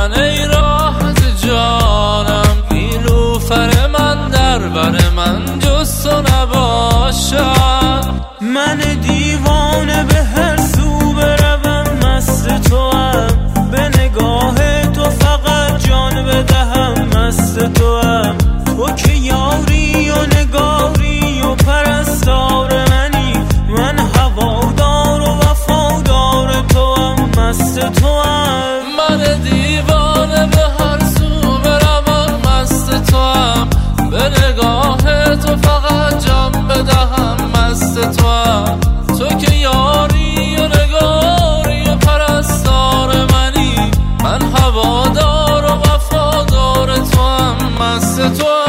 من ای راحت جانم، نیلوفر من در بر من جز تو نباشد. من دیوانه به هر سو بروم مست توام، به نگاه تو فقط جان بدهم مست توام. تو که یاری و نگاری و پرستار منی، من هوادار و وفادار توام مست توام. من دیوانه به هر سو بروم مست توام، به نگاه تو فقط جان بدهم مست توام. تو که یاری و نگاری و پرستار منی، من هوادار و وفادار توام مست توام.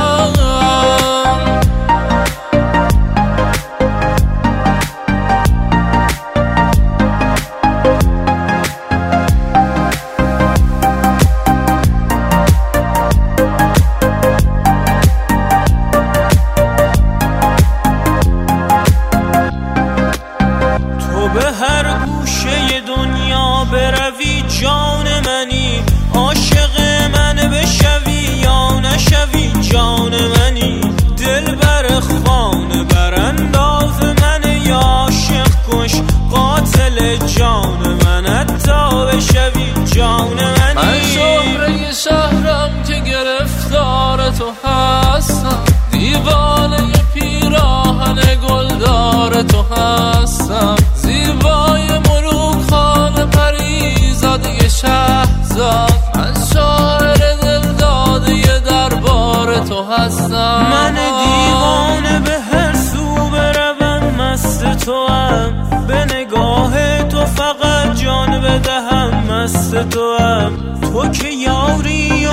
به هر گوشه دنیا بروی جان منی، عاشق من بشوی یا نشوی جان منی. دل بر خانه برانداز من یا عاشق کش، قاتل جان من حتی بشوی جان منی. من شهره شهرم که گرفتار تو هستم، دیوانه پیراهن گلدار تو هستم. زیبای ملوک خانه پریزاده شهزاد، من شاعر دلداده دربار تو هستم. من دیوانه به هر سو بروم مست توام، به نگاه تو فقط جان بدهم مست توام. تو که یاری